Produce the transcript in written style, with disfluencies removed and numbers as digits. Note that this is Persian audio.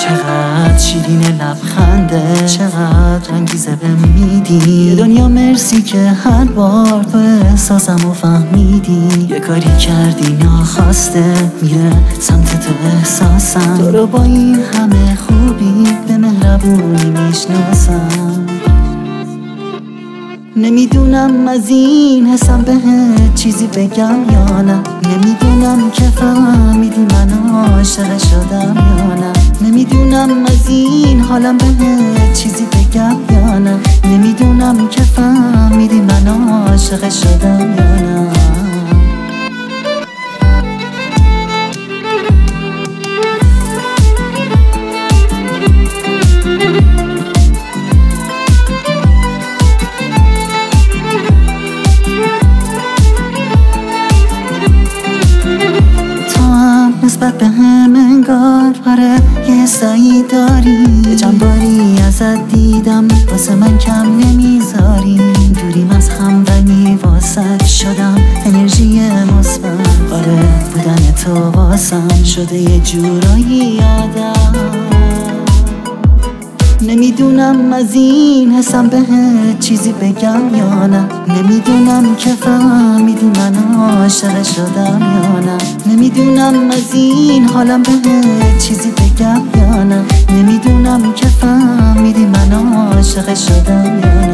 چقدر شیرین لبخنده، چقدر انگیزه بهم میدی. یه دنیا مرسی که هر بار تو احساسمو فهمیدی. یه کاری کردی ناخواسته میره سمت تو احساسم. تو رو با این همه خوبی به مهربونی میشناسم. نمیدونم از این حسم بهت چیزی بگم یا نه. نمیدونم که فهمیدی من عاشق شدم یا نه. نمیدونم از این حالم بهت چیزی بگم یا نه. نمیدونم که فهمیدی من عاشق شدم یا نه. نسبت به هم انگار آره یه حسایی داری. یه جنباری ازت دیدم واسه من کم نمیذاری. دوریم از هم ولی واسط شدم انرژی مثبت. آره بودن تو واسم شده یه جورایی آدم. نمیدونم از این حسم بهت چیزی بگم یا نه. نمیدونم که فهمیدی من عاشق شدم یا نه. نمیدونم از این حالم بهت چیزی بگم یا نه. نمیدونم که فهمیدی من عاشق شدم یا نه.